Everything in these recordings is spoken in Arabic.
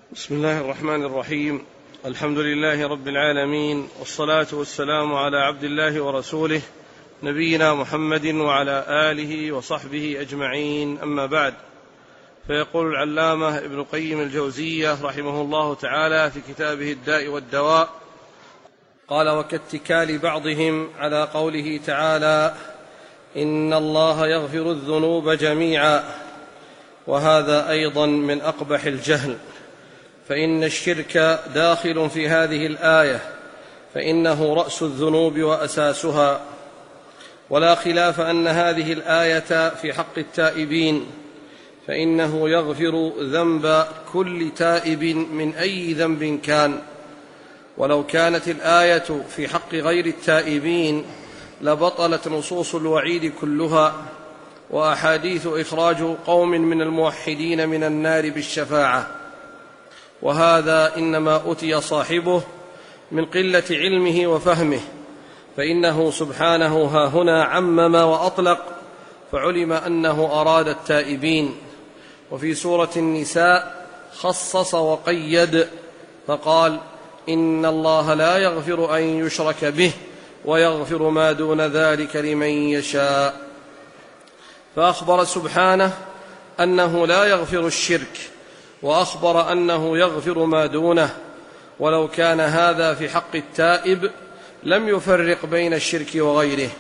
بسم الله الرحمن الرحيم. الحمد لله رب العالمين، والصلاة والسلام على عبد الله ورسوله نبينا محمد وعلى آله وصحبه أجمعين، أما بعد. فيقول العلامة ابن قيم الجوزية رحمه الله تعالى في كتابه الداء والدواء، قال: وكاتكال بعضهم على قوله تعالى: إن الله يغفر الذنوب جميعا، وهذا أيضا من أقبح الجهل، فإن الشرك داخل في هذه الآية، فإنه رأس الذنوب وأساسها، ولا خلاف أن هذه الآية في حق التائبين، فإنه يغفر ذنب كل تائب من أي ذنب كان. ولو كانت الآية في حق غير التائبين لبطلت نصوص الوعيد كلها، وأحاديث إخراج قوم من الموحدين من النار بالشفاعة، وهذا إنما أتي صاحبه من قلة علمه وفهمه، فإنه سبحانه هاهنا عمم وأطلق، فعلم أنه أراد التائبين. وفي سورة النساء خصص وقيد فقال: إن الله لا يغفر أن يشرك به ويغفر ما دون ذلك لمن يشاء. فأخبر سبحانه أنه لا يغفر الشرك، وأخبر أنه يغفر ما دونه. ولو كان هذا في حق التائب لم يفرق بين الشرك وغيره.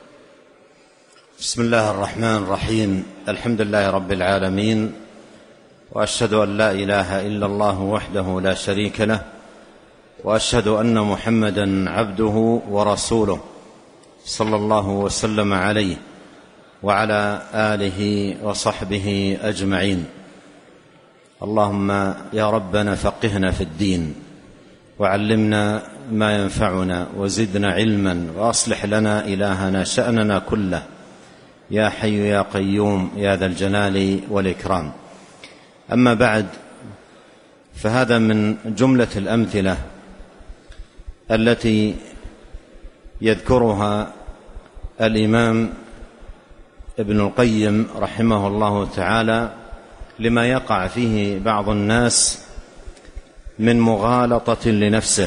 بسم الله الرحمن الرحيم. الحمد لله رب العالمين، وأشهد أن لا إله إلا الله وحده لا شريك له، وأشهد أن محمدا عبده ورسوله، صلى الله وسلم عليه وعلى آله وصحبه أجمعين. اللهم يا ربنا فقهنا في الدين، وعلمنا ما ينفعنا، وزدنا علما، وأصلح لنا إلهنا شأننا كله، يا حي يا قيوم يا ذا الجلال والإكرام. أما بعد، فهذا من جملة الأمثلة التي يذكرها الإمام ابن القيم رحمه الله تعالى لما يقع فيه بعض الناس من مغالطة لنفسه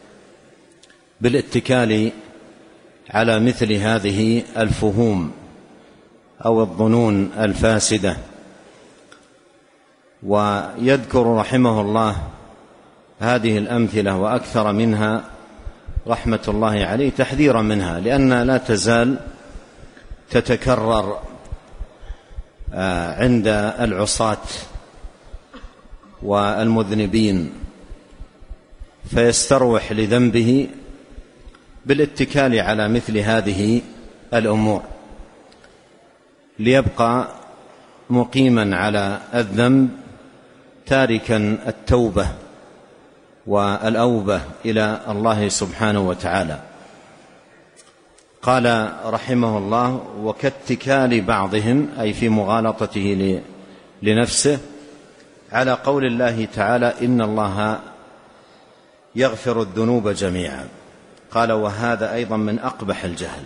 بالاتكال على مثل هذه الفهوم أو الظنون الفاسدة. ويذكر رحمه الله هذه الأمثلة وأكثر منها رحمة الله عليه تحذيرا منها، لأنها لا تزال تتكرر عند العصاة والمذنبين، فيستروح لذنبه بالاتكال على مثل هذه الأمور ليبقى مقيما على الذنب، تاركا التوبة والأوبة إلى الله سبحانه وتعالى. قال رحمه الله: وكاتكال بعضهم، أي في مغالطته لنفسه، على قول الله تعالى: إن الله يغفر الذنوب جميعا. قال: وهذا أيضا من أقبح الجهل.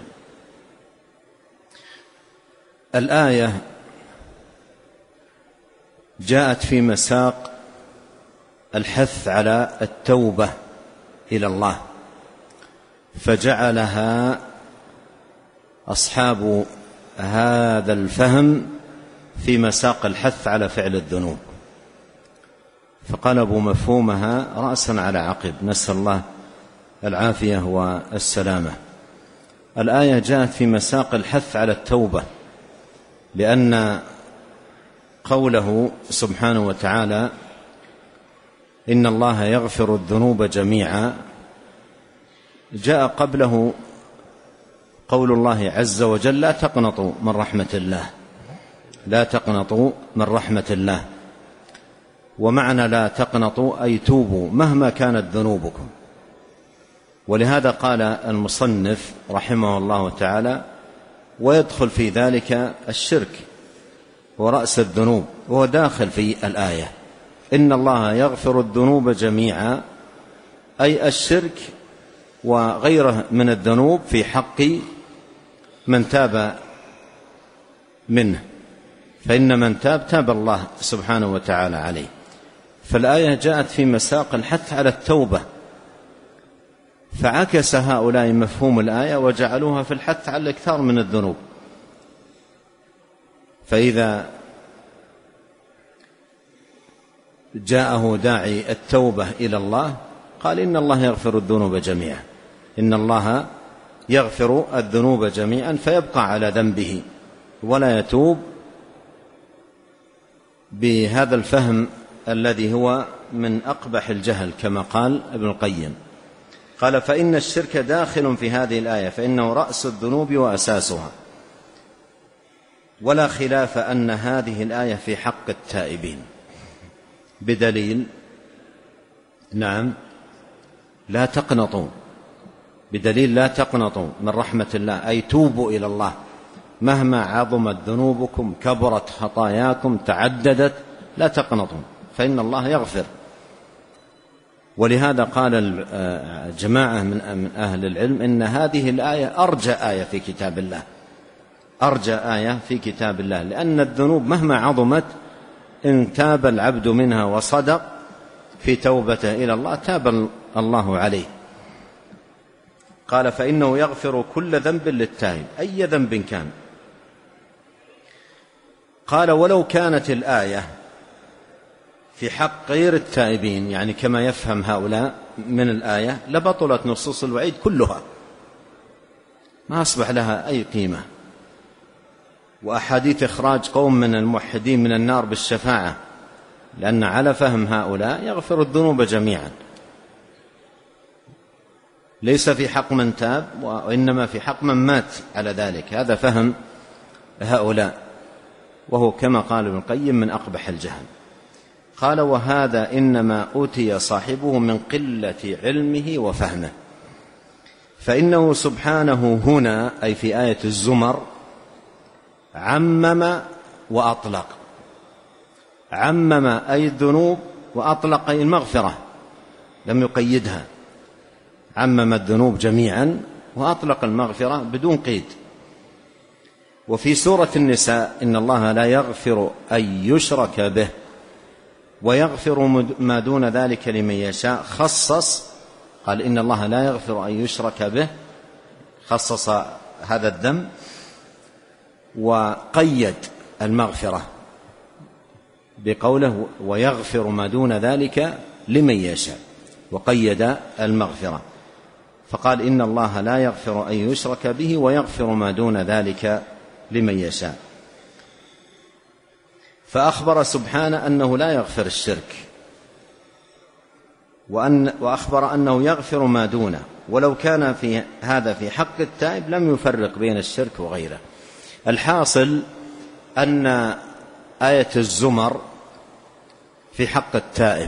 الآية جاءت في مساق الحث على التوبة إلى الله، فجعلها أصحاب هذا الفهم في مساق الحث على فعل الذنوب، فقلبوا مفهومها رأسا على عقب، نسأل الله العافية والسلامة. الآية جاءت في مساق الحث على التوبة، لأن قوله سبحانه وتعالى: إن الله يغفر الذنوب جميعا، جاء قبله قول الله عز وجل: لا تقنطوا من رحمة الله، لا تقنطوا من رحمة الله. ومعنى لا تقنطوا أي توبوا مهما كانت ذنوبكم. ولهذا قال المصنف رحمه الله تعالى: ويدخل في ذلك الشرك ورأس الذنوب، وهو داخل في الآية. إن الله يغفر الذنوب جميعا، أي الشرك وغيره من الذنوب في حق من تاب منه، فإن من تاب تاب الله سبحانه وتعالى عليه. فالآية جاءت في مساق الحث على التوبة، فعكس هؤلاء مفهوم الآية وجعلوها في الحث على الإكثار من الذنوب. فإذا جاءه داعي التوبة إلى الله قال إن الله يغفر الذنوب جميعا، إن الله يغفر الذنوب جميعا، فيبقى على ذنبه ولا يتوب بهذا الفهم الذي هو من أقبح الجهل كما قال ابن القيم. قال فإن الشرك داخل في هذه الآية، فإنه رأس الذنوب وأساسها، ولا خلاف أن هذه الآية في حق التائبين، بدليل نعم لا تقنطوا، بدليل لا تقنطوا من رحمة الله، أي توبوا إلى الله مهما عظمت ذنوبكم، كبرت خطاياكم، تعددت، لا تقنطوا فإن الله يغفر. ولهذا قال جماعة من أهل العلم إن هذه الآية أرجى آية في كتاب الله، أرجى آية في كتاب الله، لأن الذنوب مهما عظمت إن تاب العبد منها وصدق في توبته إلى الله تاب الله عليه. قال فإنه يغفر كل ذنب للتائب أي ذنب كان. قال ولو كانت الآية في حق غير التائبين، يعني كما يفهم هؤلاء من الآية، لبطلت نصوص الوعيد كلها، ما أصبح لها أي قيمة. وأحاديث إخراج قوم من الموحدين من النار بالشفاعة، لأن على فهم هؤلاء يغفر الذنوب جميعا، ليس في حق من تاب وإنما في حق من مات على ذلك. هذا فهم هؤلاء، وهو كما قال ابن القيم من أقبح الجهل. قال وهذا إنما أوتي صاحبه من قلة علمه وفهمه، فإنه سبحانه هنا أي في آية الزمر عمم وأطلق. عمم أي الذنوب، وأطلق أي المغفرة، لم يقيدها، عمم الذنوب جميعا وأطلق المغفرة بدون قيد. وفي سورة النساء إن الله لا يغفر أن يشرك به ويغفر ما دون ذلك لمن يشاء، خصص، قال إن الله لا يغفر أن يشرك به، خصص هذا الذنب وقيد المغفرة بقوله ويغفر ما دون ذلك لمن يشاء، وقيد المغفرة، فقال إن الله لا يغفر أن يشرك به ويغفر ما دون ذلك لمن يشاء. فأخبر سبحانه أنه لا يغفر الشرك، وأخبر أنه يغفر ما دونه، ولو كان في هذا في حق التائب لم يفرق بين الشرك وغيره. الحاصل أن آية الزمر في حق التائب،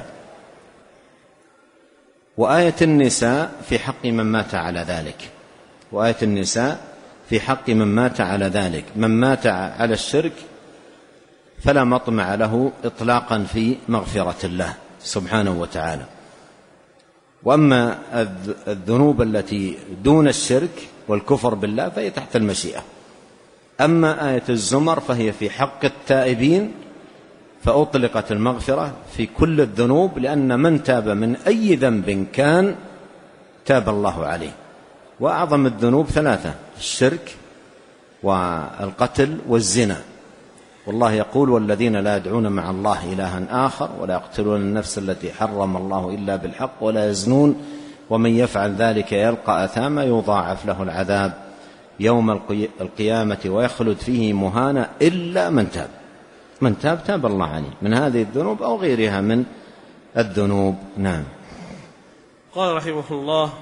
وآية النساء في حق من مات على ذلك، وآية النساء في حق من مات على ذلك. من مات على الشرك فلا مطمع له إطلاقا في مغفرة الله سبحانه وتعالى. وأما الذنوب التي دون الشرك والكفر بالله فهي تحت المشيئة. أما آية الزمر فهي في حق التائبين، فأطلقت المغفرة في كل الذنوب، لأن من تاب من أي ذنب كان تاب الله عليه. وأعظم الذنوب ثلاثة: الشرك والقتل والزنا. والله يقول والذين لا يدعون مع الله إلها آخر ولا يقتلون النفس التي حرم الله إلا بالحق ولا يزنون ومن يفعل ذلك يلقى أثاما يضاعف له العذاب يوم القيامة ويخلد فيه مهانا إلا من تاب. من تاب تاب الله عليه من هذه الذنوب أو غيرها من الذنوب. نعم. قال رحمه الله: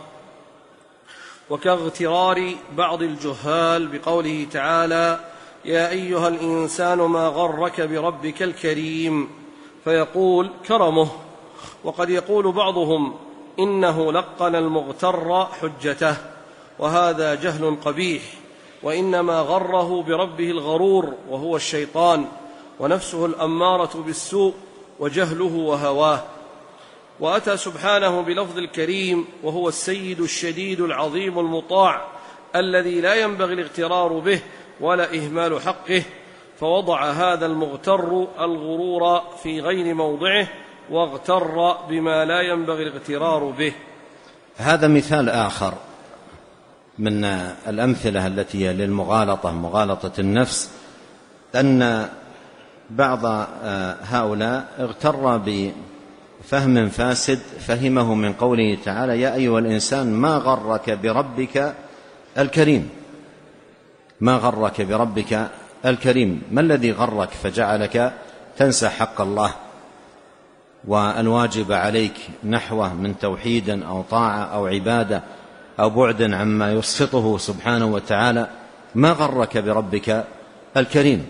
وكاغترار بعض الجهال بقوله تعالى: يا أيها الإنسان ما غرك بربك الكريم، فيقول كرمه. وقد يقول بعضهم إنه لقن المغتر حجته، وهذا جهل قبيح، وإنما غره بربه الغرور وهو الشيطان، ونفسه الأمارة بالسوء وجهله وهواه. وأتى سبحانه بلفظ الكريم وهو السيد الشديد العظيم المطاع الذي لا ينبغي الاغترار به ولا إهمال حقه، فوضع هذا المغتر الغرور في غير موضعه واغتر بما لا ينبغي الاغترار به. هذا مثال آخر من الأمثلة التي هي للمغالطة، مغالطة النفس، أن بعض هؤلاء اغتر بفهم فاسد فهمه من قوله تعالى: يا أيها الإنسان ما غرك بربك الكريم. ما غرك بربك الكريم، ما الذي غرك فجعلك تنسى حق الله والواجب عليك نحوه من توحيد أو طاعة أو عبادة أو بعد عما يسخطه سبحانه وتعالى؟ ما غرك بربك الكريم.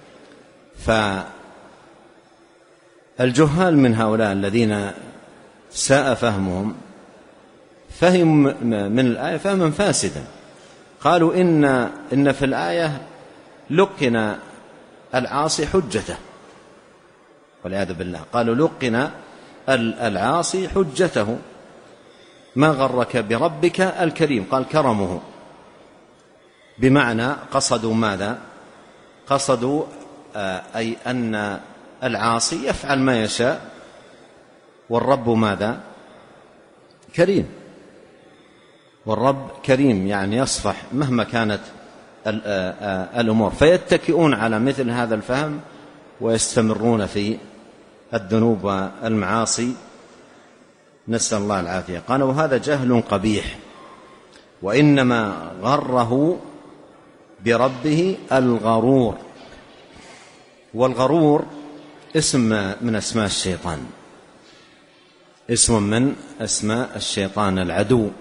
فالجهال من هؤلاء الذين ساء فهمهم فهم من الآية فهما فاسدا، قالوا إن في الآية لقن العاصي حجته، والعياذ بالله. قالوا لقن العاصي حجته. ما غرك بربك الكريم، قال كرمه، بمعنى قصدوا ماذا؟ قصدوا أي أن العاصي يفعل ما يشاء والرب ماذا؟ كريم. والرب كريم يعني يصفح مهما كانت الأمور، فيتكئون على مثل هذا الفهم ويستمرون في الذنوب والمعاصي، نسأل الله العافية. قالوا هذا جهل قبيح، وإنما غره بربه الغرور. والغرور اسم من أسماء الشيطان، اسم من أسماء الشيطان العدو.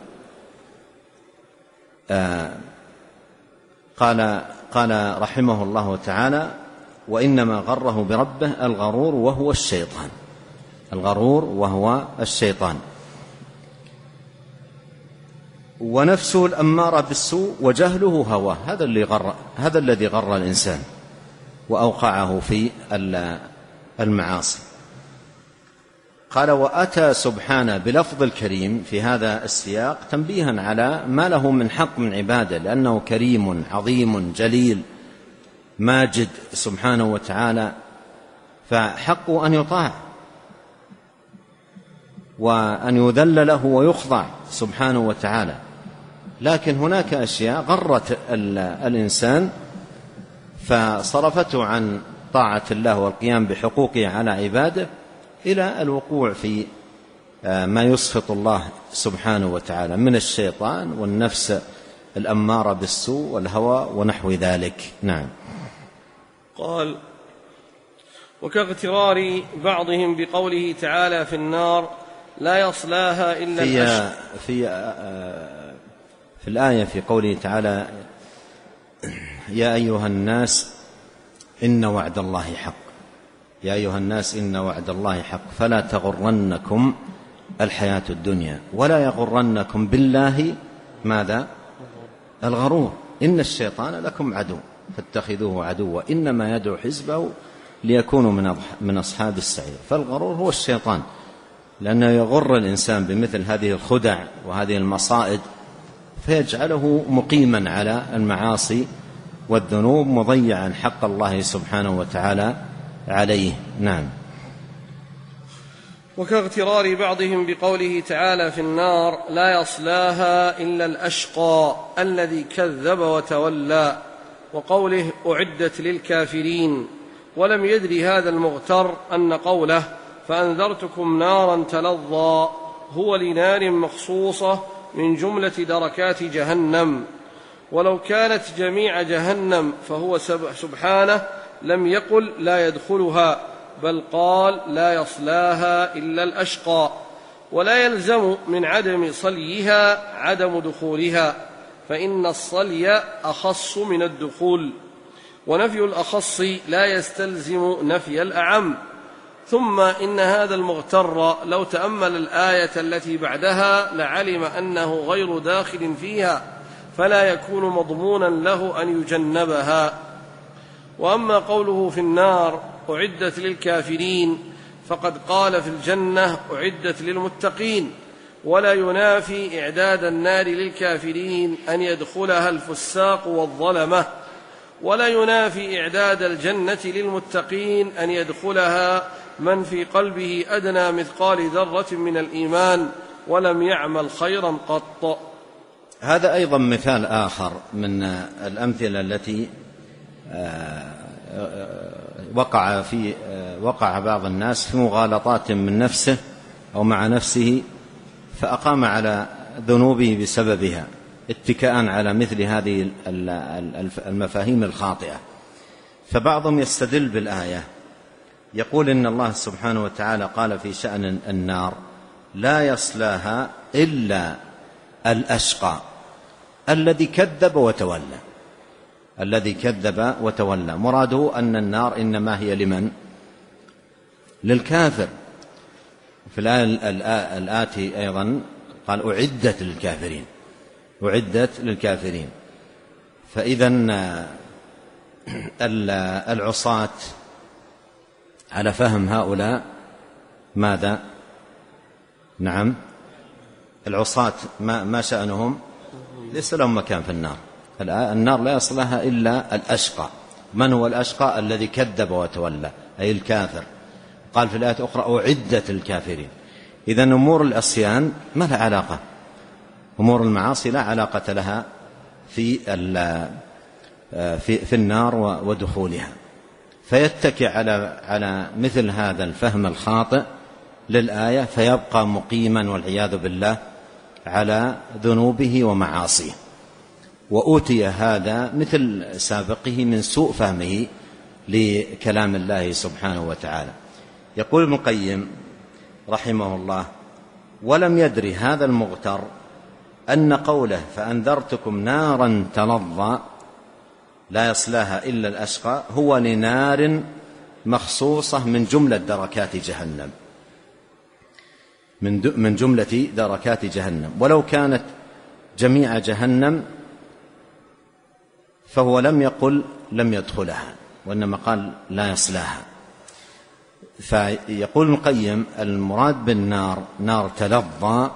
قال رحمه الله تعالى: وإنما غره بربه الغرور وهو الشيطان. الغرور وهو الشيطان. ونفسه الأمارة بالسوء وجهله هواه، هذا الذي غر الإنسان وأوقعه في المعاصي. قال: وأتى سبحانه بلفظ الكريم في هذا السياق تنبيها على ما له من حق من عباده، لأنه كريم عظيم جليل ماجد سبحانه وتعالى، فحقه أن يطاع وأن يذل له ويخضع سبحانه وتعالى. لكن هناك أشياء غرت الإنسان فصرفته عن طاعة الله والقيام بحقوقه على عباده إلى الوقوع في ما يسخط الله سبحانه وتعالى من الشيطان والنفس الأمارة بالسوء والهوى ونحو ذلك. نعم. قال: وكاغترار بعضهم بقوله تعالى في النار لا يصلاها إلا الأشقى. في الآية في قوله تعالى: يا أيها الناس إن وعد الله حق. يا أيها الناس إن وعد الله حق فلا تغرنكم الحياة الدنيا ولا يغرنكم بالله ماذا؟ الغرور. إن الشيطان لكم عدو فاتخذوه عدوا إنما يدعو حزبه ليكونوا من أصحاب السعير. فالغرور هو الشيطان، لأنه يغر الإنسان بمثل هذه الخدع وهذه المصائد فيجعله مقيما على المعاصي والذنوب مضيعا حق الله سبحانه وتعالى عليه. نعم. وكاغترار بعضهم بقوله تعالى في النار لا يصلاها إلا الأشقى الذي كذب وتولى، وقوله أعدت للكافرين، ولم يدري هذا المغتر أن قوله فأنذرتكم نارا تلظى هو لنار مخصوصة من جملة دركات جهنم، ولو كانت جميع جهنم فهو سبحانه لم يقل لا يدخلها، بل قال لا يصلاها إلا الأشقى، ولا يلزم من عدم صليها عدم دخولها، فإن الصلي أخص من الدخول، ونفي الأخص لا يستلزم نفي الأعم. ثم إن هذا المغتر لو تأمل الآية التي بعدها لعلم أنه غير داخل فيها، فلا يكون مضمونا له أن يجنبها. وأما قوله في النار أعدت للكافرين فقد قال في الجنة أعدت للمتقين، ولا ينافي إعداد النار للكافرين أن يدخلها الفساق والظلمة، ولا ينافي إعداد الجنة للمتقين أن يدخلها من في قلبه أدنى مثقال ذرة من الإيمان ولم يعمل خيرا قط. هذا أيضا مثال آخر من الأمثلة التي وقع بعض الناس في مغالطات من نفسه أو مع نفسه فأقام على ذنوبه بسببها، اتكاء على مثل هذه المفاهيم الخاطئة. فبعضهم يستدل بالآية، يقول إن الله سبحانه وتعالى قال في شأن النار: لا يصلاها إلا الأشقى الذي كذب وتولى. الذي كذب وتولى، مراده أن النار إنما هي لمن؟ للكافر. في الآية الآتي أيضا قال: أعدت للكافرين. أعدت للكافرين. فإذا العصاة على فهم هؤلاء ماذا؟ نعم، العصاة ما شأنهم؟ ليس لهم مكان في النار. النار لا يصلها إلا الأشقى. من هو الأشقى؟ الذي كذب وتولى، أي الكافر. قال في الآية الأخرى: أعدت للكافرين. إذن أمور العصيان ما لها علاقة، أمور المعاصي لا علاقة لها في النار ودخولها. فيتكئ على مثل هذا الفهم الخاطئ للآية، فيبقى مقيما والعياذ بالله على ذنوبه ومعاصيه. وأوتي هذا مثل سابقه من سوء فهمه لكلام الله سبحانه وتعالى. يقول ابن القيم رحمه الله: ولم يدري هذا المغتر أن قوله فأنذرتكم نارا تلظى لا يصلاها إلا الأشقى هو لنار مخصوصة من جملة دركات جهنم، من جملة دركات جهنم. ولو كانت جميع جهنم فهو لم يقل لم يدخلها، وإنما قال لا يصلاها. فيقول ابن القيم: المراد بالنار نار تلظى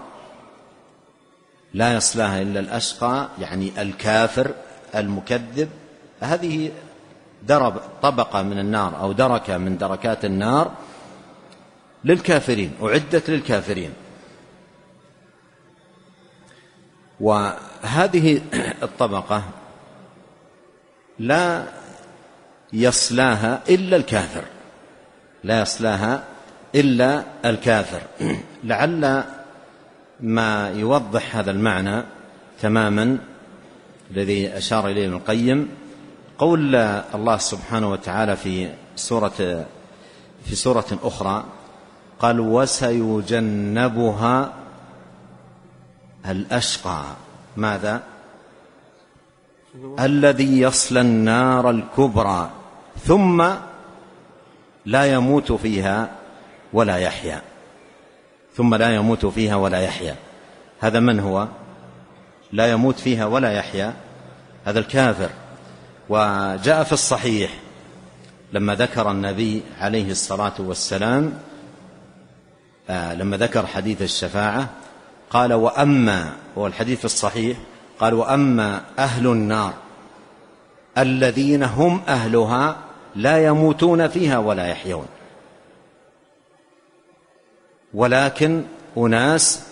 لا يصلاها إلا الأشقى، يعني الكافر المكذب. هذه طبقة من النار أو دركة من دركات النار للكافرين، أعدت للكافرين. وهذه الطبقة لا يصلاها إلا الكافر، لا يصلاها إلا الكافر. لعل ما يوضح هذا المعنى تماما الذي أشار إليه ابن القيم قول الله سبحانه وتعالى في سورة أخرى قال: وسيجنبها الأشقى. ماذا؟ الذي يصلى النار الكبرى ثم لا يموت فيها ولا يحيا. ثم لا يموت فيها ولا يحيا، هذا من هو؟ لا يموت فيها ولا يحيا، هذا الكافر. وجاء في الصحيح لما ذكر النبي عليه الصلاة والسلام لما ذكر حديث الشفاعة قال: وأما، والحديث الصحيح قال: وأما أهل النار الذين هم أهلها لا يموتون فيها ولا يحيون، ولكن أناس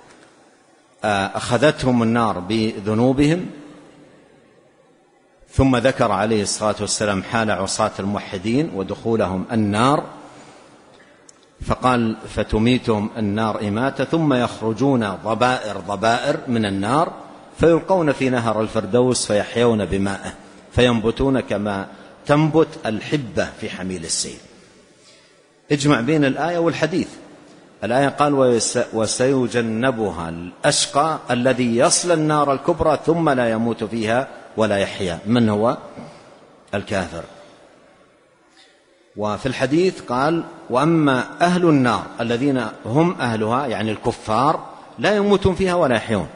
أخذتهم النار بذنوبهم. ثم ذكر عليه الصلاة والسلام حال عصاة الموحدين ودخولهم النار، فقال: فتميتهم النار إماتة ثم يخرجون ضبائر من النار فيلقون في نهر الفردوس فيحيون بمائه فينبتون كما تنبت الحبة في حميل السيل. اجمع بين الآية والحديث. الآية قال: وسيجنبها الأشقى الذي يصلى النار الكبرى ثم لا يموت فيها ولا يحيا. من هو؟ الكافر. وفي الحديث قال: وأما أهل النار الذين هم أهلها، يعني الكفار، لا يموتون فيها ولا يحيون.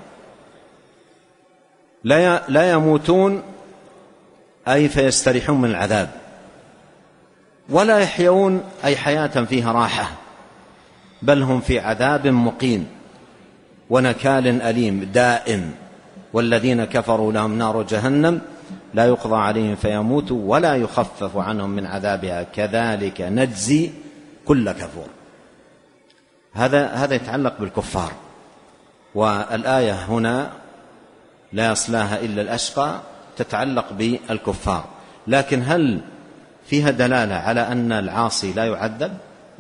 لا يموتون أي فيستريحون من العذاب، ولا يحيون أي حياة فيها راحة، بل هم في عذاب مقيم ونكال أليم دائم. والذين كفروا لهم نار جهنم لا يقضى عليهم فيموتوا ولا يخفف عنهم من عذابها كذلك نجزي كل كفور. هذا يتعلق بالكفار، والآية هنا لا يصلاها إلا الأشقى تتعلق بالكفار، لكن هل فيها دلالة على أن العاصي لا يعذب؟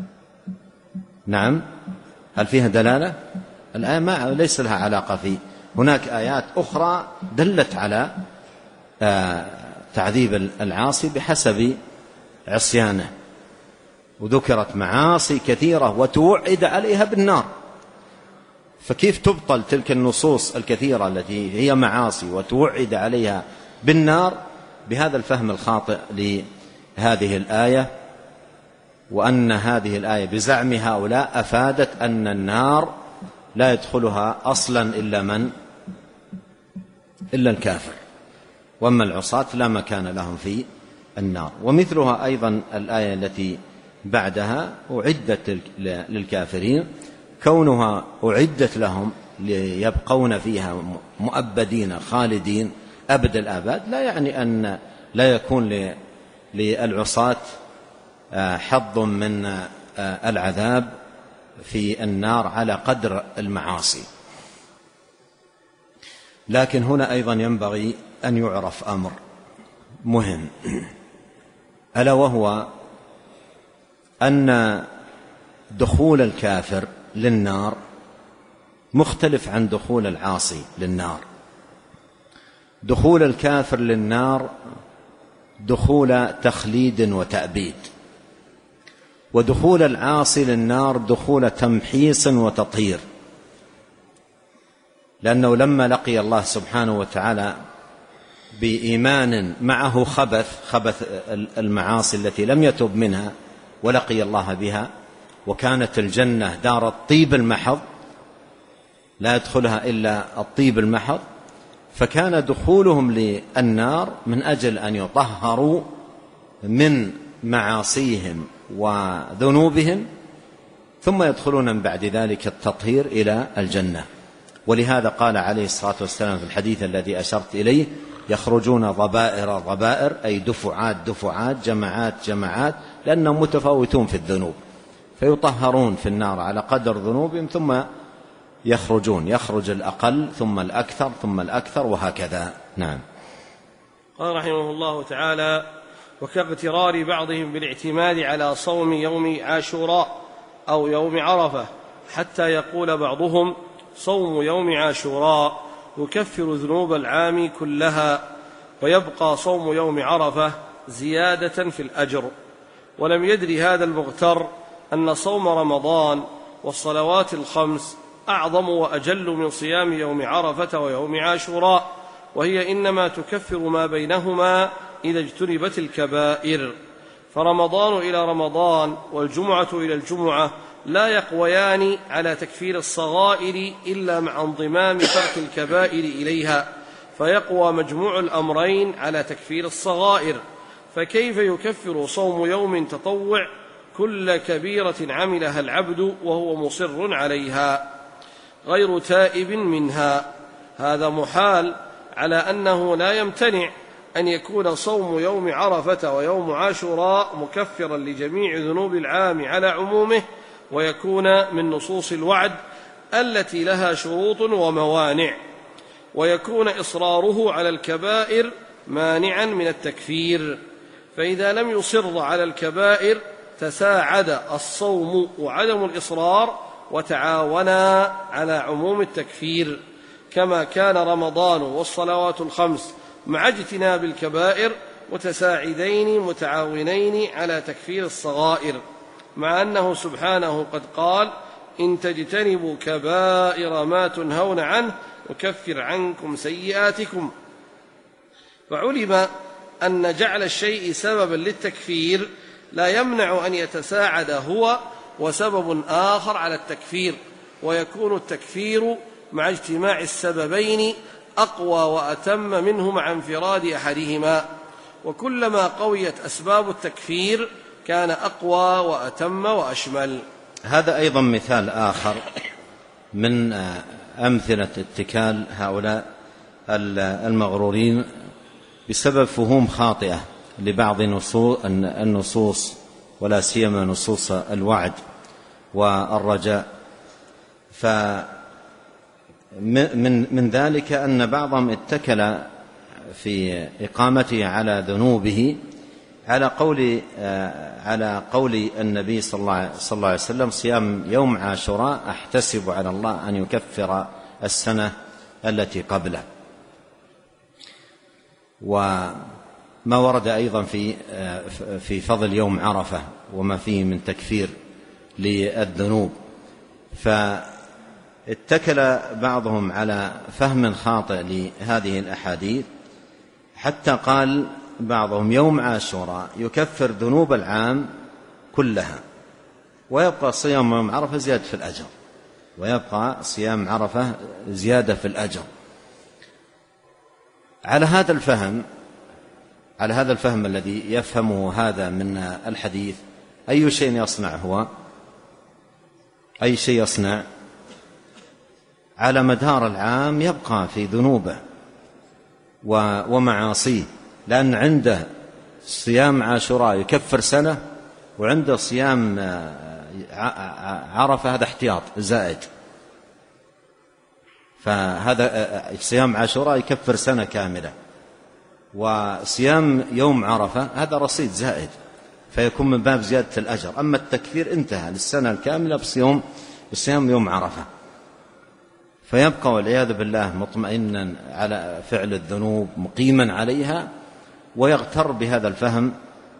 نعم، هل فيها دلالة؟ الآية ليس لها علاقة فيه. هناك آيات أخرى دلت على تعذيب العاصي بحسب عصيانه، وذكرت معاصي كثيرة وتوعد عليها بالنار، فكيف تبطل تلك النصوص الكثيرة التي هي معاصي وتوعد عليها بالنار بهذا الفهم الخاطئ لهذه الآية، وأن هذه الآية بزعم هؤلاء أفادت أن النار لا يدخلها أصلا إلا الكافر، وأما العصاة لا مكان لهم في النار. ومثلها أيضا الآية التي بعدها أعدت للكافرين، كونها أعدت لهم ليبقون فيها مؤبدين خالدين أبد الآباد لا يعني أن لا يكون للعصاة حظ من العذاب في النار على قدر المعاصي. لكن هنا أيضا ينبغي أن يعرف أمر مهم، ألا وهو أن دخول الكافر للنار مختلف عن دخول العاصي للنار. دخول الكافر للنار دخول تخليد وتأبيد، ودخول العاصي للنار دخول تمحيص وتطهير، لأنه لما لقي الله سبحانه وتعالى بإيمان معه خبث المعاصي التي لم يتب منها ولقي الله بها، وكانت الجنة دار الطيب المحض لا يدخلها إلا الطيب المحض، فكان دخولهم للنار من أجل أن يطهروا من معاصيهم وذنوبهم، ثم يدخلون من بعد ذلك التطهير إلى الجنة. ولهذا قال عليه الصلاة والسلام في الحديث الذي أشرت إليه: يخرجون ضبائر أي دفعات جماعات لأنهم متفاوتون في الذنوب، فيطهرون في النار على قدر ذنوبهم، ثم يخرج الأقل ثم الأكثر ثم الأكثر وهكذا. نعم. قال رحمه الله تعالى: وكاغترار بعضهم بالاعتماد على صوم يوم عاشوراء أو يوم عرفة، حتى يقول بعضهم: صوم يوم عاشوراء يكفر ذنوب العام كلها، ويبقى صوم يوم عرفة زيادة في الأجر. ولم يدري هذا المغتر أن صوم رمضان والصلوات الخمس أعظم وأجل من صيام يوم عرفة ويوم عاشوراء، وهي إنما تكفر ما بينهما إذا اجتنبت الكبائر. فرمضان إلى رمضان والجمعة إلى الجمعة لا يقويان على تكفير الصغائر إلا مع انضمام ترك الكبائر إليها، فيقوى مجموع الأمرين على تكفير الصغائر. فكيف يكفر صوم يوم تطوع كل كبيرة عملها العبد وهو مصر عليها غير تائب منها؟ هذا محال، على أنه لا يمتنع أن يكون صوم يوم عرفة ويوم عاشوراء مكفرا لجميع ذنوب العام على عمومه، ويكون من نصوص الوعد التي لها شروط وموانع، ويكون إصراره على الكبائر مانعا من التكفير. فإذا لم يصر على الكبائر تساعد الصوم وعدم الإصرار وتعاونا على عموم التكفير، كما كان رمضان والصلوات الخمس مع اجتناب الكبائر متساعدين متعاونين على تكفير الصغائر، مع أنه سبحانه قد قال: إن تجتنبوا كبائر ما تنهون عنه نكفر عنكم سيئاتكم. فعلم أن جعل الشيء سببا للتكفير لا يمنع أن يتساعد هو وسبب آخر على التكفير، ويكون التكفير مع اجتماع السببين أقوى وأتم منه مع انفراد أحدهما، وكلما قويت أسباب التكفير كان أقوى وأتم وأشمل. هذا أيضا مثال آخر من أمثلة اتكال هؤلاء المغرورين بسبب فهوم خاطئة لبعض النصوص ولا سيما نصوص الوعد والرجاء. فمن ذلك أن بعضهم اتكل في إقامته على ذنوبه على قول النبي صلى الله عليه وسلم: صيام يوم عاشوراء أحتسب على الله أن يكفر السنة التي قبله. وما ورد أيضا في فضل يوم عرفة وما فيه من تكفير للذنوب. فاتكل بعضهم على فهم خاطئ لهذه الأحاديث، حتى قال بعضهم: يوم عاشوراء يكفر ذنوب العام كلها، ويبقى صيام يوم عرفة زيادة في الأجر، ويبقى صيام عرفة زيادة في الأجر. على هذا الفهم الذي يفهمه هذا من الحديث، أي شيء يصنع هو؟ أي شيء يصنع على مدار العام يبقى في ذنوبه ومعاصيه، لأن عنده صيام عاشوراء يكفر سنة، وعنده صيام عرفة هذا احتياط زائد. فهذا صيام عاشوراء يكفر سنة كاملة، وصيام يوم عرفة هذا رصيد زائد، فيكون من باب زيادة الأجر. أما التكفير انتهى للسنة الكاملة بصيام يوم عرفة، فيبقى والعياذ بالله مطمئنا على فعل الذنوب مقيما عليها، ويغتر بهذا الفهم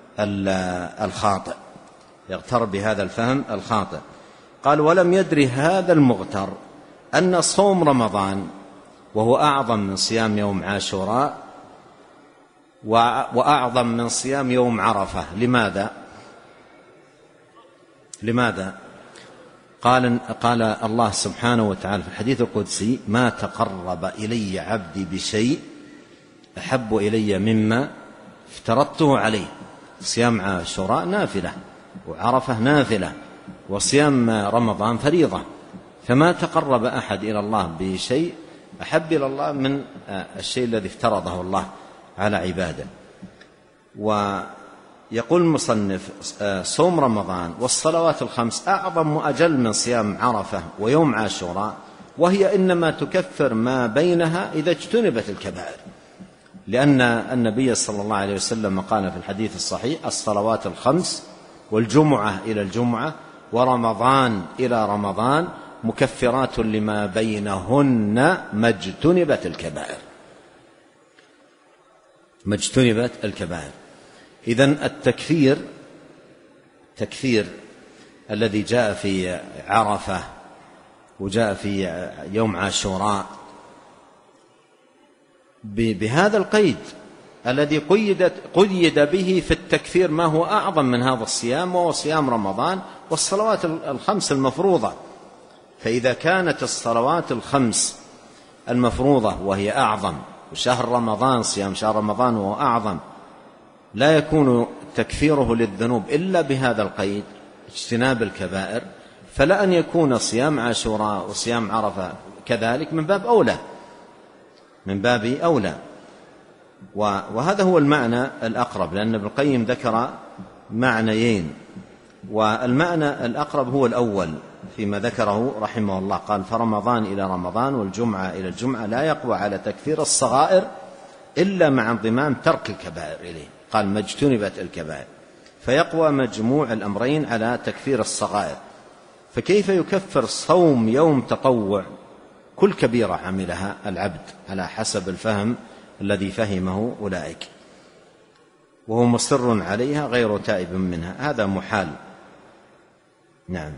الخاطئ. قال: ولم يدري هذا المغتر أن صوم رمضان وهو أعظم من صيام يوم عاشوراء وأعظم من صيام يوم عرفة. لماذا؟ قال الله سبحانه وتعالى في الحديث القدسي: ما تقرب إلي عبدي بشيء أحب إلي مما افترضته عليه. صيام عاشوراء نافلة، وعرفة نافلة، وصيام رمضان فريضة، فما تقرب أحد إلى الله بشيء أحب إلى الله من الشيء الذي افترضه الله على عباده. ويقول المصنف: صوم رمضان والصلوات الخمس أعظم وأجل من صيام عرفة ويوم عاشوراء، وهي إنما تكفر ما بينها إذا اجتنبت الكبائر، لأن النبي صلى الله عليه وسلم قال في الحديث الصحيح: الصلوات الخمس والجمعة إلى الجمعة ورمضان إلى رمضان مكفرات لما بينهن ما اجتنبت الكبائر. إذن التكفير الذي جاء في عرفة وجاء في يوم عاشوراء بهذا القيد الذي قيد به في التكفير ما هو أعظم من هذا الصيام، وهو صيام رمضان والصلوات الخمس المفروضة. فإذا كانت الصلوات الخمس المفروضة وهي أعظم، وشهر رمضان صيام شهر رمضان وهو أعظم، لا يكون تكفيره للذنوب إلا بهذا القيد اجتناب الكبائر، فلا أن يكون صيام عاشوراء وصيام عرفة كذلك من باب أولى. وهذا هو المعنى الأقرب، لأن ابن القيم ذكر معنيين، والمعنى الأقرب هو الأول فيما ذكره رحمه الله. قال: فرمضان إلى رمضان والجمعة إلى الجمعة لا يقوى على تكفير الصغائر إلا مع انضمام ترك الكبائر إليه. قال: ما اجتنبت الكبائر، فيقوى مجموع الأمرين على تكفير الصغائر. فكيف يكفر صوم يوم تطوع كل كبيرة عملها العبد على حسب الفهم الذي فهمه أولئك، وهو مصر عليها غير تائب منها؟ هذا محال. نعم.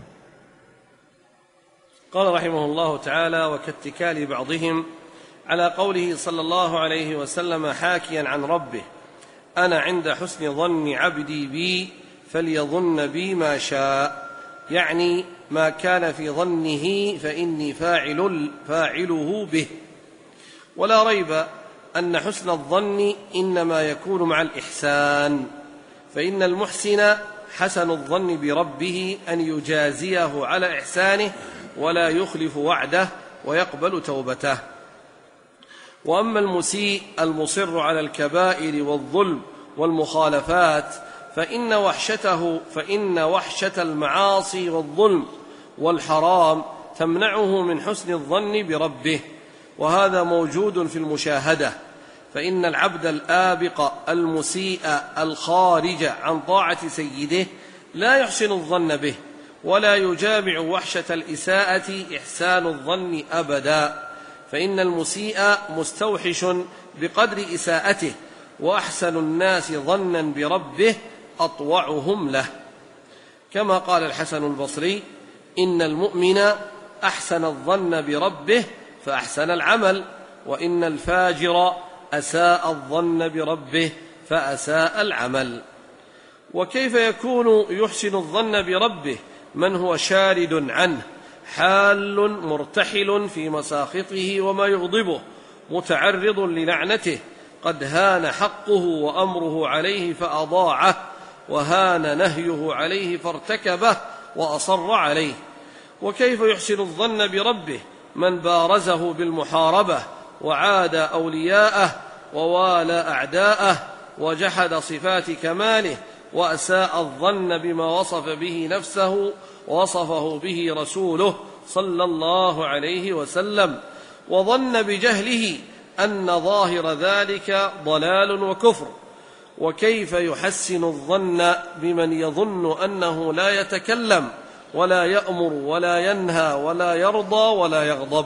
قال رحمه الله تعالى: وكاتكال بعضهم على قوله صلى الله عليه وسلم حاكيا عن ربه: أنا عند حسن ظن عبدي بي فليظن بي ما شاء، يعني ما كان في ظنه فإني فاعله به. ولا ريب أن حسن الظن إنما يكون مع الإحسان، فإن المحسن حسن الظن بربه أن يجازيه على إحسانه ولا يخلف وعده ويقبل توبته. وأما المسيء المصر على الكبائر والظلم والمخالفات فإن وحشة المعاصي والظلم والحرام تمنعه من حسن الظن بربه، وهذا موجود في المشاهدة. فإن العبد الآبق المسيء الخارج عن طاعة سيده لا يحسن الظن به، ولا يجامع وحشة الإساءة إحسان الظن أبدا، فإن المسيء مستوحش بقدر إساءته، وأحسن الناس ظنا بربه أطوعهم له. كما قال الحسن البصري: إن المؤمن أحسن الظن بربه فأحسن العمل، وإن الفاجر أساء الظن بربه فأساء العمل. وكيف يكون يحسن الظن بربه من هو شارد عنه، حال مرتحل في مساخطه وما يغضبه، متعرض للعنته، قد هان حقه وأمره عليه فأضاعه، وهان نهيه عليه فارتكبه وأصر عليه؟ وكيف يحسن الظن بربه من بارزه بالمحاربة وعاد أولياءه ووالى أعداءه وجحد صفات كماله، وأساء الظن بما وصف به نفسه ووصفه به رسوله صلى الله عليه وسلم، وظن بجهله أن ظاهر ذلك ضلال وكفر؟ وكيف يحسن الظن بمن يظن أنه لا يتكلم ولا يأمر ولا ينهى ولا يرضى ولا يغضب؟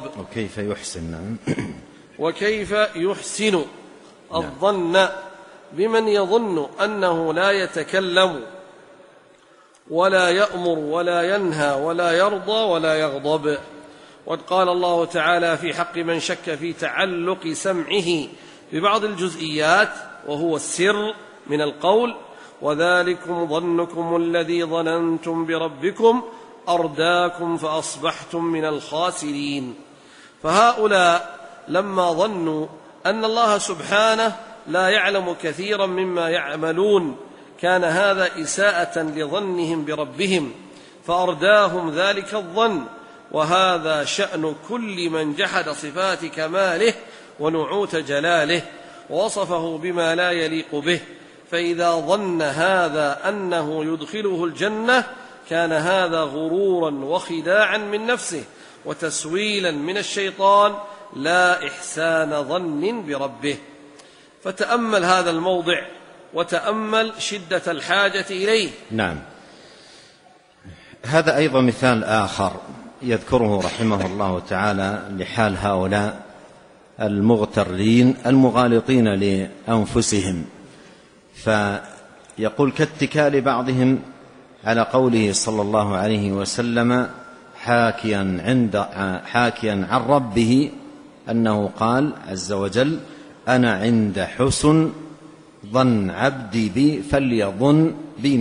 وكيف يحسن الظن بمن يظن أنه لا يتكلم ولا يأمر ولا ينهى ولا يرضى ولا يغضب؟ وقد قال الله تعالى في حق من شك في تعلق سمعه ببعض الجزئيات وهو السر من القول: وذلكم ظنكم الذي ظننتم بربكم أرداكم فأصبحتم من الخاسرين. فهؤلاء لما ظنوا أن الله سبحانه لا يعلم كثيرا مما يعملون كان هذا إساءة لظنهم بربهم، فأرداهم ذلك الظن، وهذا شأن كل من جحد صفات كماله ونعوت جلاله ووصفه بما لا يليق به. فإذا ظن هذا أنه يدخله الجنة كان هذا غرورا وخداعا من نفسه وتسويلا من الشيطان، لا إحسان ظن بربه. فتأمل هذا الموضع وتأمل شدة الحاجة إليه. نعم، هذا أيضا مثال آخر يذكره رحمه الله تعالى لحال هؤلاء المغترين المغالطين لأنفسهم، فيقول: كاتكال بعضهم على قوله صلى الله عليه وسلم حاكيا عن ربه أنه قال عز وجل: أنا عند حسن ظن عبدي بي فليظن بي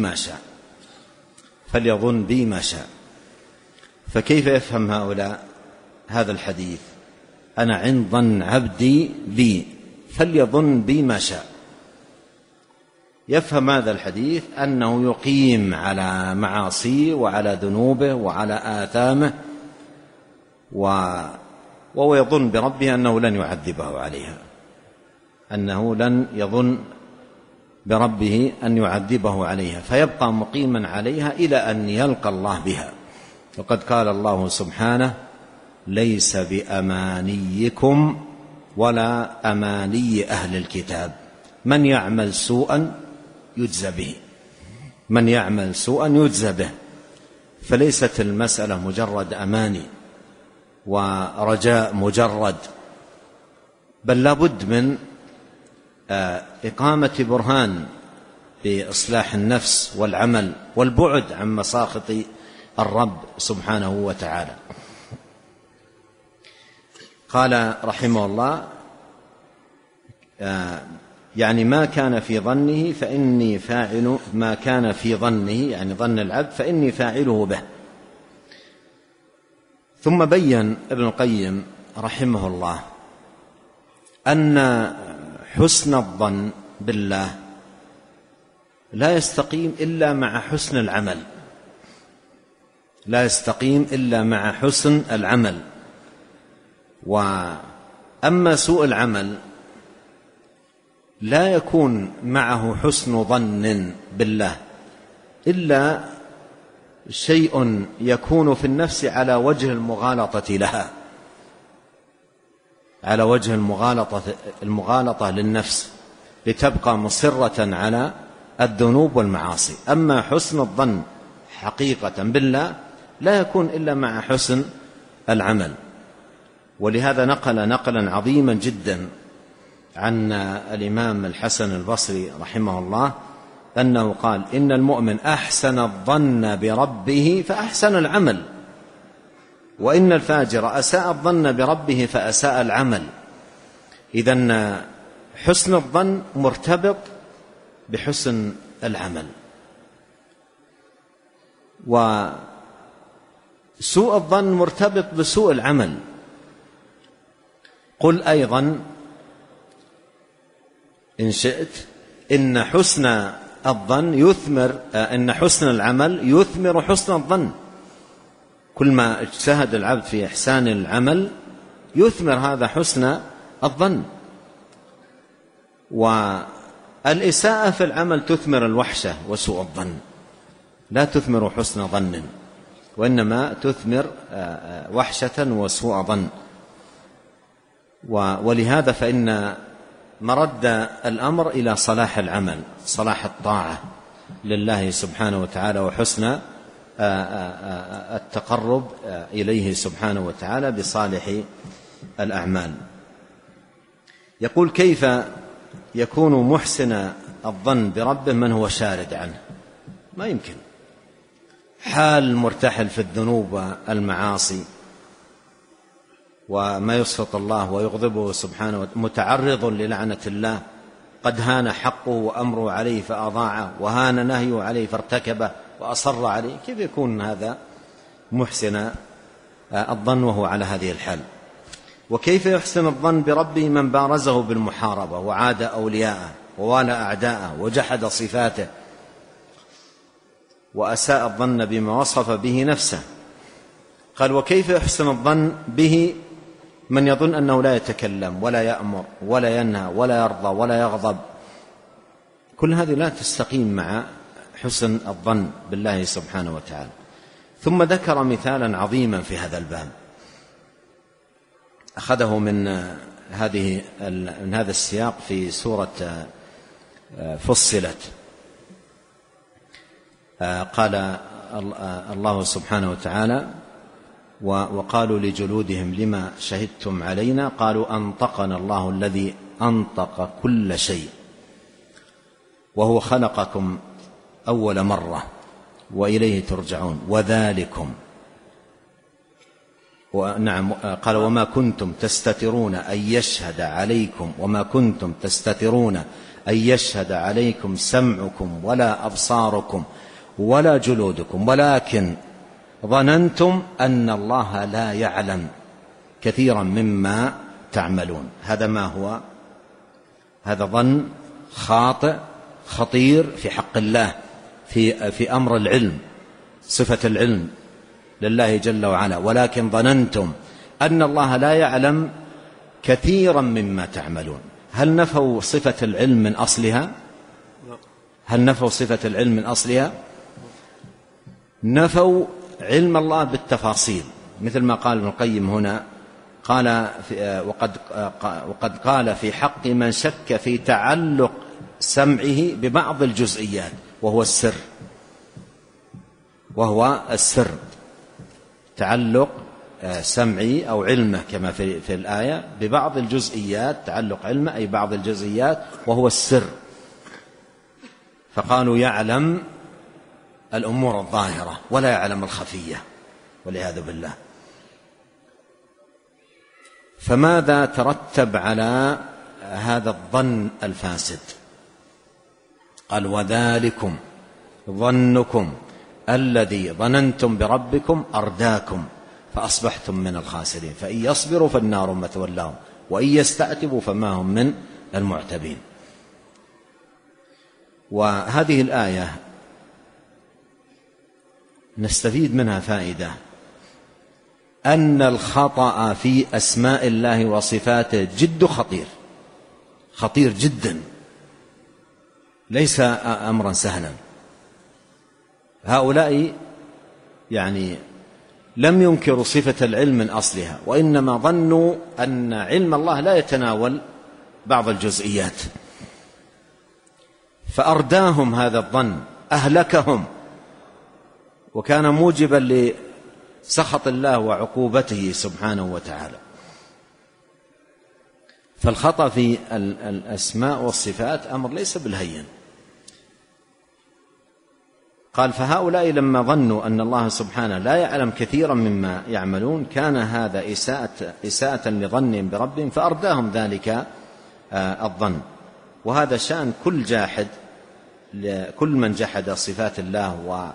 ما شاء. فكيف يفهم هؤلاء هذا الحديث؟ أنا عند ظن عبدي بي فليظن بي ما شاء. يفهم هذا الحديث أنه يقيم على معاصيه وعلى ذنوبه وعلى آثامه، وهو يظن بربه أنه لن يعذبه عليها، أنه لن يظن بربه أن يعذبه عليها، فيبقى مقيما عليها إلى أن يلقى الله بها. وقد قال الله سبحانه: ليس بأمانيكم ولا أماني أهل الكتاب من يعمل سوءا يجزى به. فليست المسألة مجرد أماني ورجاء مجرد، بل لابد من إقامة برهان بإصلاح النفس والعمل والبعد عن مساخط الرب سبحانه وتعالى. قال رحمه الله: يعني ما كان في ظنه فإني فاعل، ما كان في ظنه يعني ظن العبد فإني فاعله به. ثم بين ابن القيم رحمه الله أن حسن الظن بالله لا يستقيم إلا مع حسن العمل، وأما سوء العمل لا يكون معه حسن ظن بالله إلا شيء يكون في النفس على وجه المغالطة لها، على وجه المغالطة للنفس لتبقى مصرة على الذنوب والمعاصي. أما حسن الظن حقيقة بالله لا يكون إلا مع حسن العمل. ولهذا نقل نقلا عظيما جدا عن الإمام الحسن البصري رحمه الله أنه قال: إن المؤمن أحسن الظن بربه فأحسن العمل، وإن الفاجر أساء الظن بربه فأساء العمل. إذن حسن الظن مرتبط بحسن العمل، وسوء الظن مرتبط بسوء العمل. قل أيضا إن شئت إن حسن العمل يثمر حسن الظن. كل ما اجتهد العبد في إحسان العمل يثمر هذا حسن الظن. والإساءة في العمل تثمر الوحشة وسوء الظن، لا تثمر حسن ظن، وإنما تثمر وحشة وسوء ظن. ولهذا فإن مرد الأمر إلى صلاح العمل، صلاح الطاعة لله سبحانه وتعالى، وحسن التقرب إليه سبحانه وتعالى بصالح الأعمال. يقول: كيف يكون محسن الظن بربه من هو شارد عنه؟ ما يمكن. حال مرتحل في الذنوب والمعاصي وما يسخط الله ويغضبه سبحانه، متعرض للعنة الله، قد هان حقه وأمره عليه فأضاعه، وهان نهيه عليه فارتكبه وأصر عليه. كيف يكون هذا محسن الظن وهو على هذه الحال؟ وكيف يحسن الظن بربه من بارزه بالمحاربة وعاد أولياءه ووالى أعداءه وجحد صفاته وأساء الظن بما وصف به نفسه؟ قال: وكيف يحسن الظن به من يظن أنه لا يتكلم ولا يأمر ولا ينهى ولا يرضى ولا يغضب؟ كل هذه لا تستقيم مع حسن الظن بالله سبحانه وتعالى. ثم ذكر مثالا عظيما في هذا الباب، أخذه من هذا السياق في سورة فصلت. قال الله سبحانه وتعالى: وقالوا لجلودهم لما شهدتم علينا؟ قالوا أنطقنا الله الذي أنطق كل شيء وهو خلقكم أول مرة وإليه ترجعون وذلكم. نعم، قال: وما كنتم تستترون أن يشهد عليكم سمعكم ولا أبصاركم ولا جلودكم ولكن ظننتم أن الله لا يعلم كثيرا مما تعملون. هذا ما هو؟ هذا ظن خاطئ خطير في حق الله، في أمر العلم، صفة العلم لله جل وعلا. ولكن ظننتم أن الله لا يعلم كثيرا مما تعملون. هل نفوا صفة العلم من أصلها؟ نفوا علم الله بالتفاصيل، مثل ما قال ابن القيم هنا، قال وقد قال في حق من شك في تعلق سمعه ببعض الجزئيات وهو السر، تعلق سمعي أو علمه كما في الآية ببعض الجزئيات، تعلق علمه أي بعض الجزئيات وهو السر. فقالوا يعلم الأمور الظاهرة ولا يعلم الخفية والعياذ بالله. فماذا ترتب على هذا الظن الفاسد؟ قال: وذلكم ظنكم الذي ظننتم بربكم أرداكم فأصبحتم من الخاسرين فإن يصبروا فالنار مثوى لهم وإن يستعتبوا فما هم من المعتبين. وهذه الآية نستفيد منها فائدة، أن الخطأ في أسماء الله وصفاته جد خطير جدا، ليس أمرا سهلا. هؤلاء يعني لم ينكروا صفة العلم من أصلها، وإنما ظنوا أن علم الله لا يتناول بعض الجزئيات، فأرداهم هذا الظن، أهلكهم، وكان موجبا لسخط الله وعقوبته سبحانه وتعالى. فالخطأ في الأسماء والصفات أمر ليس بالهين. قال: فهؤلاء لما ظنوا أن الله سبحانه لا يعلم كثيرا مما يعملون كان هذا إساءة لظنهم بربهم، فأرداهم ذلك الظن. وهذا شأن كل جاحد، كل من جحد صفات الله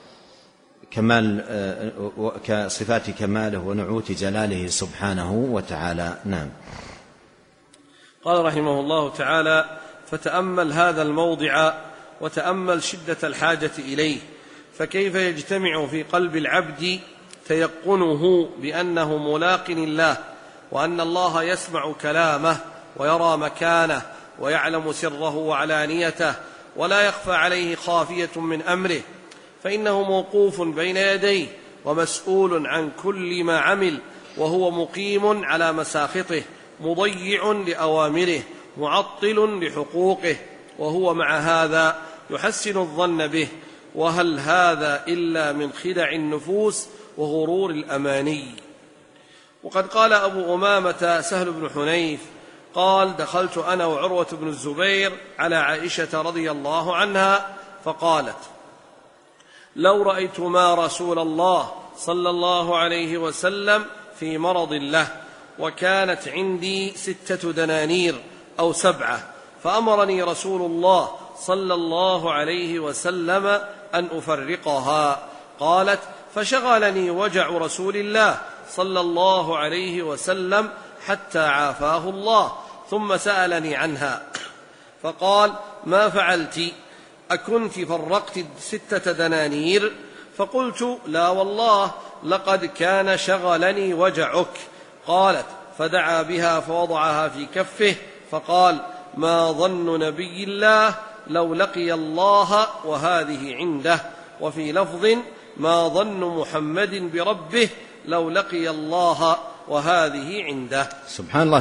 كصفات كماله ونعوت جلاله سبحانه وتعالى. نعم. قال رحمه الله تعالى: فتأمل هذا الموضع وتأمل شدة الحاجة إليه، فكيف يجتمع في قلب العبد تيقنه بأنه ملاق الله، وأن الله يسمع كلامه ويرى مكانه ويعلم سره وعلانيته، ولا يخفى عليه خافية من أمره، فإنه موقوف بين يديه ومسؤول عن كل ما عمل، وهو مقيم على مساخطه، مضيع لأوامره، معطل لحقوقه، وهو مع هذا يحسن الظن به. وهل هذا إلا من خدع النفوس وغرور الأماني؟ وقد قال أبو أمامة سهل بن حنيف قال: دخلت أنا وعروة بن الزبير على عائشة رضي الله عنها فقالت: لو رأيتما رسول الله صلى الله عليه وسلم في مرض له، وكانت عندي 6 دنانير أو 7، فأمرني رسول الله صلى الله عليه وسلم أن أفرقها. قالت: فشغلني وجع رسول الله صلى الله عليه وسلم حتى عافاه الله، ثم سألني عنها فقال: ما فعلت؟ أكنت فرقت 6 دنانير؟ فقلت: لا والله، لقد كان شغلني وجعك. قالت: فدعا بها فوضعها في كفه فقال: ما ظن نبي الله لو لقي الله وهذه عنده. وفي لفظ: ما ظن محمد بربه لو لقي الله وهذه عنده. سبحان الله.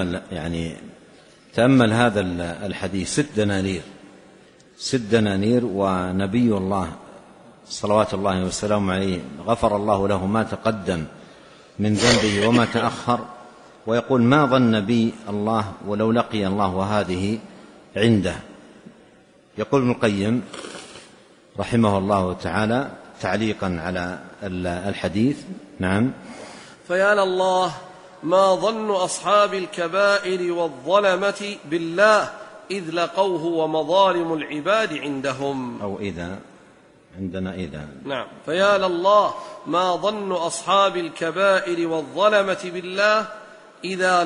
تأمل هذا الحديث: 6 دنانير، ونبي الله صلوات الله وسلامه عليه غفر الله له ما تقدم من ذنبه وما تأخر، ويقول: ما ظن بي الله ولو لقي الله وهذه عنده. يقول ابن القيم رحمه الله تعالى تعليقا على الحديث: نعم، فيا لله ما ظن أصحاب الكبائر والظلمة بالله إذ لقوه ومظالم العباد عندهم. أو إذا عندنا إذا. نعم. فيا لله ما ظن أصحاب الكبائر والظلمة بالله إذا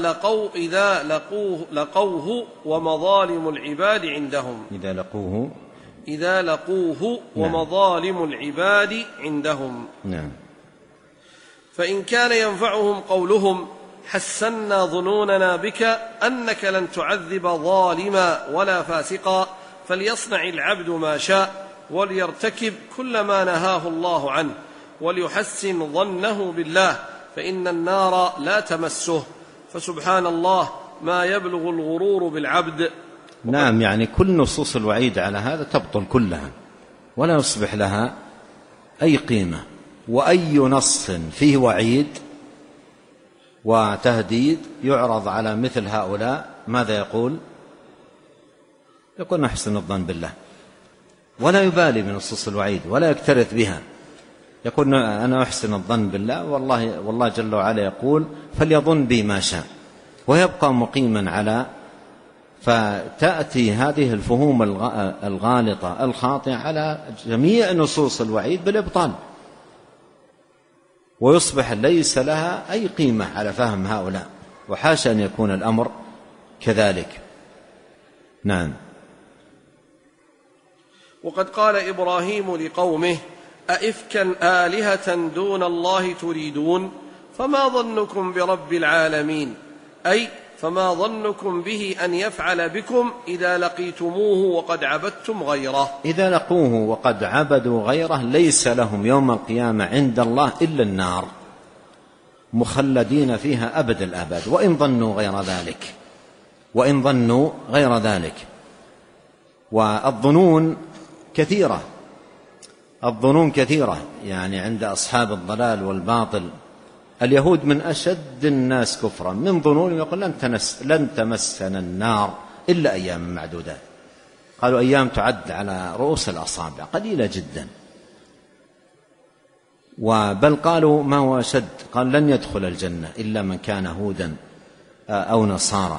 لقوه ومظالم العباد عندهم. إذا لقوه ومظالم العباد عندهم. نعم. فإن كان ينفعهم قولهم: حسنا ظنوننا بك أنك لن تعذب ظالما ولا فاسقا، فليصنع العبد ما شاء وليرتكب كل ما نهاه الله عنه، وليحسن ظنه بالله، فإن النار لا تمسه. فسبحان الله ما يبلغ الغرور بالعبد. نعم، يعني كل نصوص الوعيد على هذا تبطل كلها ولا يصبح لها أي قيمة. وأي نص فيه وعيد وتهديد يعرض على مثل هؤلاء ماذا يقول؟ يقول: نحسن الظن بالله، ولا يبالي بنصوص الوعيد ولا يكترث بها. يقول: أنا أحسن الظن بالله، والله جل وعلا يقول: فليظن بي ما شاء، ويبقى مقيما على. فتأتي هذه الفهوم الغالطة الخاطئة على جميع نصوص الوعيد بالإبطال، ويصبح ليس لها أي قيمة على فهم هؤلاء، وحاشا أن يكون الأمر كذلك. نعم. وقد قال إبراهيم لقومه: أئفكا آلهة دون الله تريدون، فما ظنكم برب العالمين؟ أي فما ظنكم به أن يفعل بكم إذا لقيتموه وقد عبدتم غيره. إذا لقوه وقد عبدوا غيره ليس لهم يوم القيامة عند الله إلا النار، مخلدين فيها أبد الآباد، وإن ظنوا غير ذلك. والظنون كثيرة يعني عند أصحاب الضلال والباطل. اليهود من أشد الناس كفرا من ظنون، يقول لن تمسنا النار إلا أيام معدودات. قالوا أيام تعد على رؤوس الأصابع، قليلة جدا. وبل قالوا ما هو أشد، قال لن يدخل الجنة إلا من كان هودا أو نصارى.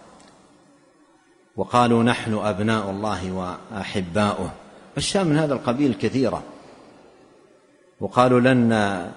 وقالوا نحن أبناء الله وأحباؤه، أشياء من هذا القبيل كثيرة. وقالوا لن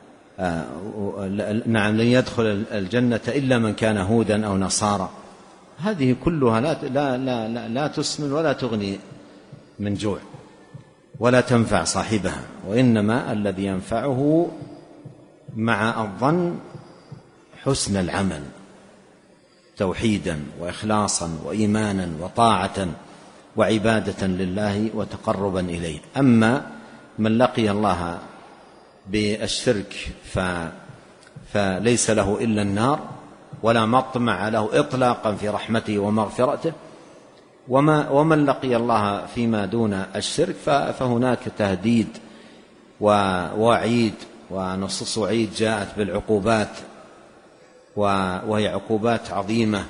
يدخل الجنة إلا من كان هودا أو نصارى. هذه كلها لا تسمن ولا تغني من جوع ولا تنفع صاحبها، وإنما الذي ينفعه مع الظن حسن العمل، توحيدا وإخلاصا وإيمانا وطاعة وعبادة لله وتقربا إليه. أما من لقي الله بالشرك فليس له إلا النار، ولا مطمع له إطلاقا في رحمته ومغفرته. ومن لقي الله فيما دون الشرك فهناك تهديد ووعيد ونصوص وعيد جاءت بالعقوبات، وهي عقوبات عظيمة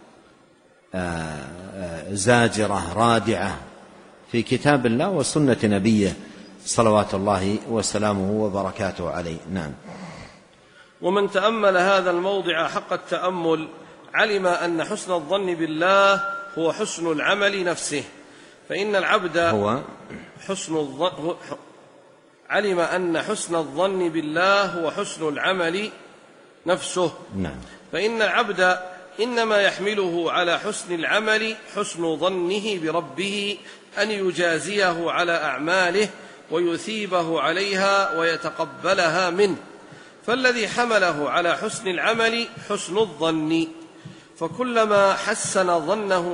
زاجرة رادعة في كتاب الله وسنة نبيه صلوات الله وسلامه وبركاته عليه. نعم. ومن تأمل هذا الموضع حق التأمل علم أن حسن الظن بالله هو حسن العمل نفسه، فإن العبد علم أن حسن الظن بالله هو حسن العمل نفسه. نعم. فإن العبد إنما يحمله على حسن العمل حسن ظنه بربه أن يجازيه على أعماله ويثيبه عليها ويتقبلها منه. فالذي حمله على حسن العمل حسن الظن، فكلما حسن ظنه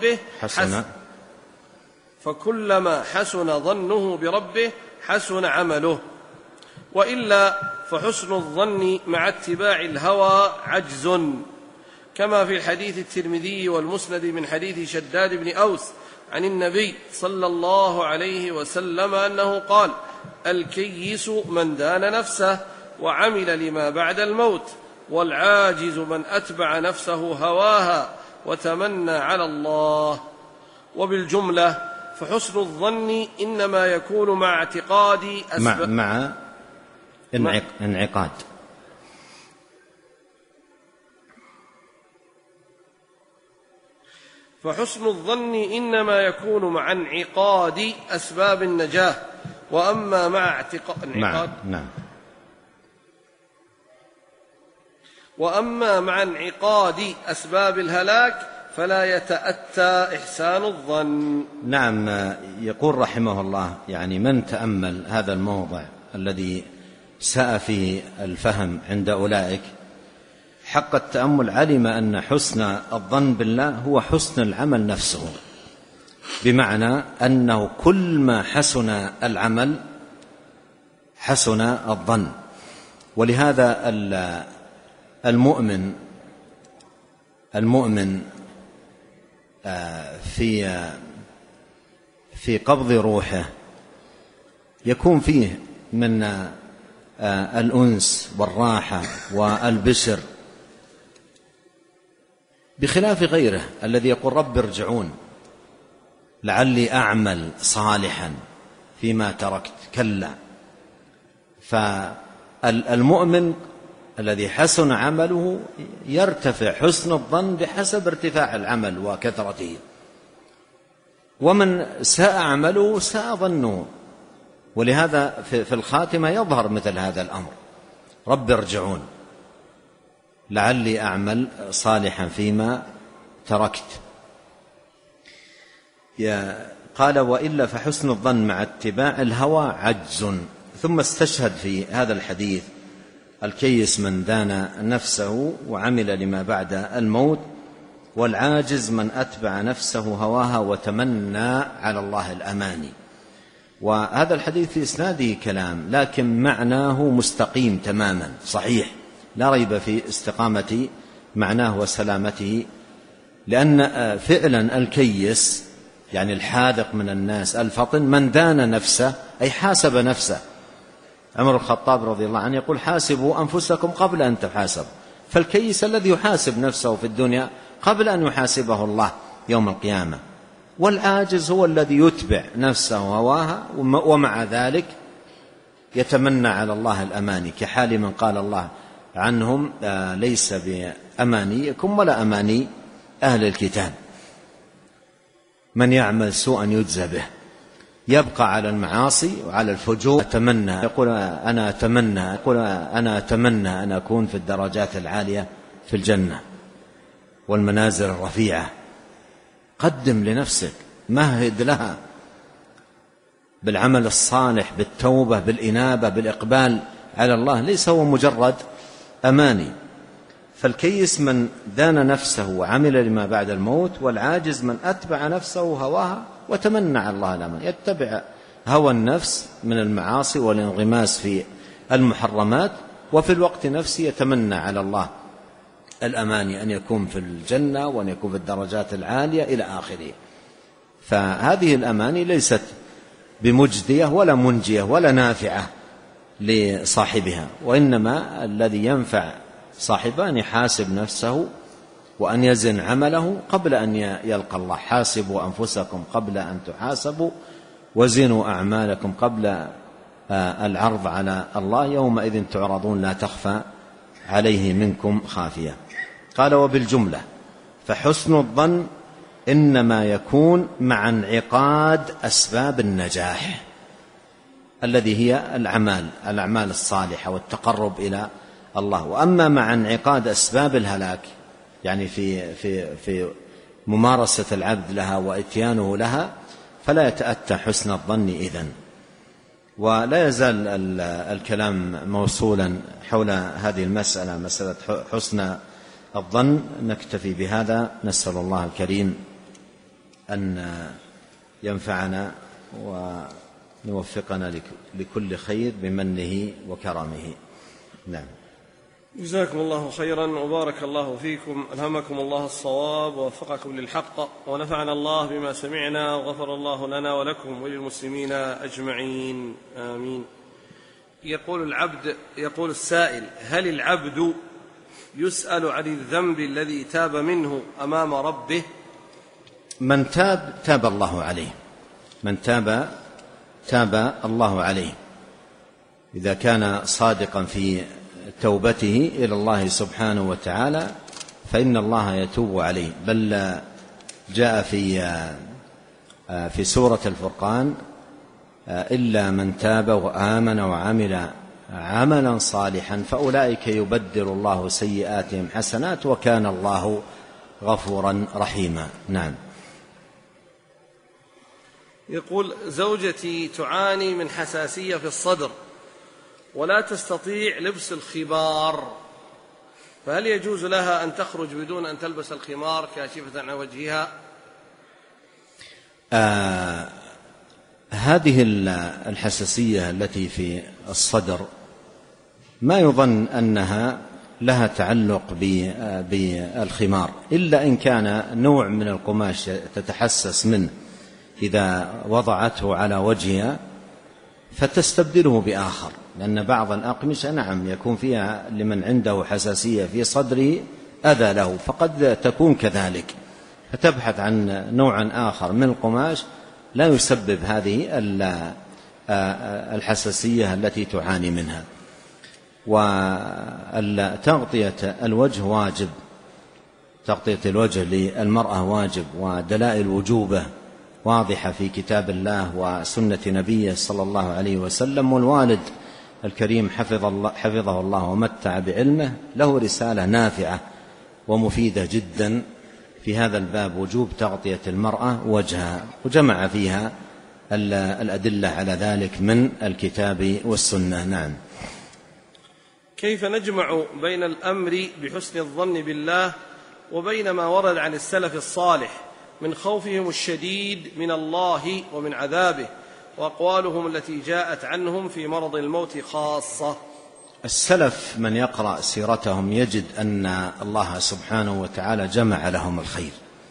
بربه حسن عمله، وإلا فحسن الظن مع اتباع الهوى عجز، كما في الحديث الترمذي والمسند من حديث شداد بن أوس عن النبي صلى الله عليه وسلم أنه قال: الكيس من دان نفسه وعمل لما بعد الموت، والعاجز من أتبع نفسه هواها وتمنى على الله. وبالجملة فحسن الظن إنما يكون مع اعتقاد مع انعقاد. فحسن الظن إنما يكون مع انعقاد أسباب النجاة، وأما مع انعقاد أسباب الهلاك فلا يتأتى إحسان الظن. نعم. يقول رحمه الله يعني من تأمل هذا الموضع الذي ساء فيه الفهم عند أولئك حق التأمل علم أن حسن الظن بالله هو حسن العمل نفسه، بمعنى أنه كل ما حسن العمل حسن الظن. ولهذا المؤمن في قبض روحه يكون فيه من الأنس والراحة والبشر، بخلاف غيره الذي يقول رب ارجعون لعلي أعمل صالحا فيما تركت. كلا. فالمؤمن الذي حسن عمله يرتفع حسن الظن بحسب ارتفاع العمل وكثرته، ومن ساء عمله ساء ظنه. ولهذا في الخاتمة يظهر مثل هذا الأمر: رب ارجعون لعلي أعمل صالحا فيما تركت. قال: وإلا فحسن الظن مع اتباع الهوى عجز. ثم استشهد في هذا الحديث الكيس من دان نفسه وعمل لما بعد الموت، والعاجز من أتبع نفسه هواها وتمنى على الله الأماني. وهذا الحديث في إسناده كلام، لكن معناه مستقيم تماما صحيح، لا ريب في استقامة معناه وسلامته، لأن فعلا الكيس يعني الحاذق من الناس الفطن من دان نفسه أي حاسب نفسه. عمر الخطاب رضي الله عنه يقول: حاسبوا أنفسكم قبل أن تحاسبوا. فالكيس الذي يحاسب نفسه في الدنيا قبل أن يحاسبه الله يوم القيامة، والعاجز هو الذي يتبع نفسه هواها ومع ذلك يتمنى على الله الأماني، كحال من قال الله عنهم: ليس بأمانيكم ولا أماني أهل الكتاب، من يعمل سوءا يجزى به، يبقى على المعاصي وعلى الفجور. يقول أنا أتمنى أن أكون في الدرجات العالية في الجنة والمنازل الرفيعة. قدم لنفسك، مهد لها بالعمل الصالح، بالتوبة، بالإنابة، بالإقبال على الله، ليس هو مجرد أماني. فالكيس من دان نفسه وعمل لما بعد الموت، والعاجز من أتبع نفسه هواها وتمنى على الله الأمان، يتبع هوى النفس من المعاصي والانغماس في المحرمات، وفي الوقت نفسه يتمنى على الله الأماني أن يكون في الجنة وأن يكون في الدرجات العالية إلى آخره. فهذه الأماني ليست بمجدية ولا منجية ولا نافعة لصاحبها، وإنما الذي ينفع صاحبه أن يحاسب نفسه وأن يزن عمله قبل أن يلقى الله. حاسبوا أنفسكم قبل أن تحاسبوا وزنوا أعمالكم قبل العرض على الله، يومئذ تعرضون لا تخفى عليه منكم خافية. قال: وبالجملة فحسن الظن إنما يكون مع انعقاد أسباب النجاح الذي هي الأعمال الصالحة والتقرب إلى الله. وأما مع انعقاد أسباب الهلاك، يعني في ممارسة العبد لها وإتيانه لها، فلا يتأتى حسن الظن إذن. ولا يزال الكلام موصولا حول هذه المسألة، مسألة حسن الظن. نكتفي بهذا، نسأل الله الكريم أن ينفعنا ونوفقنا لكل خير بمنه وكرمه. نعم. جزاكم الله خيرا وبارك الله فيكم، ألهمكم الله الصواب ووفقكم للحق، ونفعنا الله بما سمعنا، وغفر الله لنا ولكم وللمسلمين أجمعين، آمين. يقول السائل: هل العبد يسأل عن الذنب الذي تاب منه أمام ربه؟ من تاب الله عليه، من تاب الله عليه، إذا كان صادقا في توبته إلى الله سبحانه وتعالى فإن الله يتوب عليه. بل جاء في سورة الفرقان: إلا من تاب وآمن وعمل عملا صالحا فأولئك يبدل الله سيئاتهم حسنات وكان الله غفورا رحيما. نعم. يقول: زوجتي تعاني من حساسية في الصدر ولا تستطيع لبس الخمار، فهل يجوز لها أن تخرج بدون أن تلبس الخمار كاشفة عن وجهها؟ هذه الحساسية التي في الصدر ما يظن أنها لها تعلق بالخمار، إلا إن كان نوع من القماش تتحسس منه إذا وضعته على وجهها فتستبدله بآخر، لأن بعض الأقمشة نعم يكون فيها لمن عنده حساسية في صدره أذى له، فقد تكون كذلك، فتبحث عن نوع آخر من القماش لا يسبب هذه الحساسية التي تعاني منها. وتغطية الوجه واجب، تغطية الوجه للمرأة واجب، ودلائل وجوبه واضحة في كتاب الله وسنة نبيه صلى الله عليه وسلم. والوالد الكريم حفظه الله ومتع بعلمه له رسالة نافعة ومفيدة جدا في هذا الباب، وجوب تغطية المرأة وجهها، وجمع فيها الأدلة على ذلك من الكتاب والسنة. نعم. كيف نجمع بين الأمر بحسن الظن بالله وبين ما ورد عن السلف الصالح من خوفهم الشديد من الله ومن عذابه وأقوالهم التي جاءت عنهم في مرض الموت خاصة؟ السلف من يقرأ سيرتهم يجد أن الله سبحانه وتعالى جمع لهم الخير،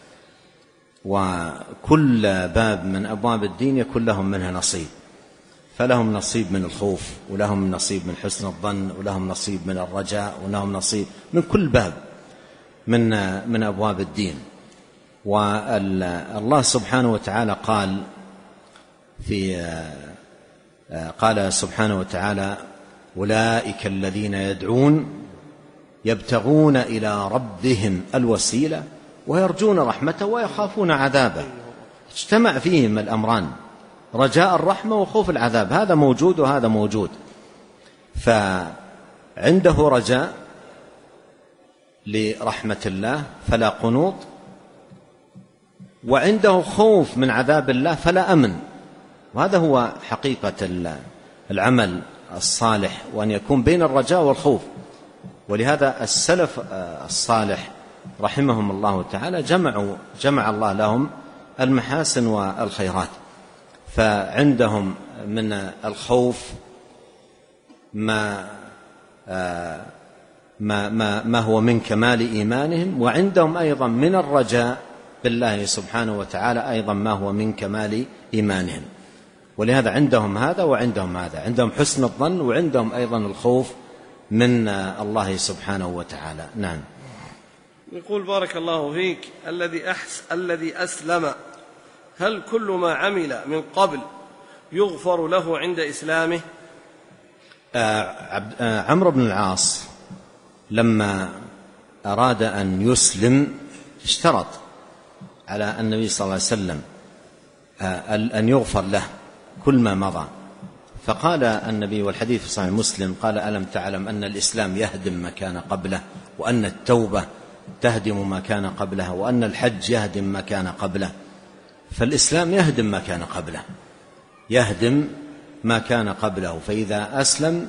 وكل باب من أبواب الدين يكون لهم منها نصيب، فلهم نصيب من الخوف، ولهم نصيب من حسن الظن، ولهم نصيب من الرجاء، ولهم نصيب من كل باب من أبواب الدين. والله سبحانه وتعالى قال سبحانه وتعالى: أولئك الذين يدعون يبتغون إلى ربهم الوسيلة ويرجون رحمته ويخافون عذابه. اجتمع فيهم الأمران، رجاء الرحمة وخوف العذاب، هذا موجود وهذا موجود. فعنده رجاء لرحمة الله فلا قنوط، وعنده خوف من عذاب الله فلا أمن. وهذا هو حقيقة العمل الصالح، وأن يكون بين الرجاء والخوف. ولهذا السلف الصالح رحمهم الله تعالى جمع الله لهم المحاسن والخيرات، فعندهم من الخوف ما هو من كمال إيمانهم، وعندهم أيضا من الرجاء بالله سبحانه وتعالى أيضا ما هو من كمال إيمانهم. ولهذا عندهم هذا وعندهم هذا، عندهم حسن الظن وعندهم أيضا الخوف من الله سبحانه وتعالى. نعم. يقول: بارك الله فيك، الذي أسلم، هل كل ما عمل من قبل يغفر له عند إسلامه؟ عمرو بن العاص لما أراد أن يسلم اشترط على النبي صلى الله عليه وسلم أن يغفر له كل ما مضى، فقال النبي، والحديث في صحيح مسلم، قال: ألم تعلم أن الإسلام يهدم ما كان قبله، وأن التوبة تهدم ما كان قبلها، وأن الحج يهدم ما كان قبله؟ فالإسلام يهدم ما كان قبله، يهدم ما كان قبله. فإذا أسلم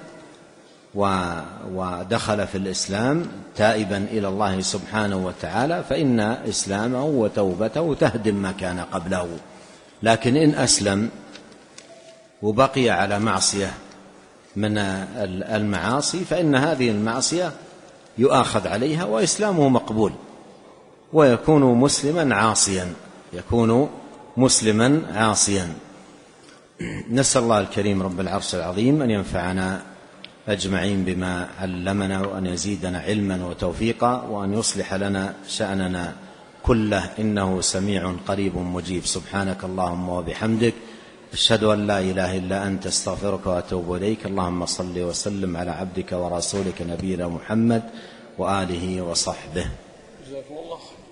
ودخل في الإسلام تائبا إلى الله سبحانه وتعالى فإن إسلامه وتوبته تهدم ما كان قبله. لكن إن أسلم وبقي على معصية من المعاصي فإن هذه المعصية يؤاخذ عليها وإسلامه مقبول، ويكون مسلما عاصيا. نسأل الله الكريم رب العرش العظيم أن ينفعنا أجمعين بما علمنا، وأن يزيدنا علما وتوفيقا، وأن يصلح لنا شأننا كله، إنه سميع قريب مجيب. سبحانك اللهم وبحمدك، أشهد أن لا إله إلا أنت، استغفرك وأتوب إليك. اللهم صل وسلم على عبدك ورسولك نبينا محمد وآله وصحبه. جزاكم الله.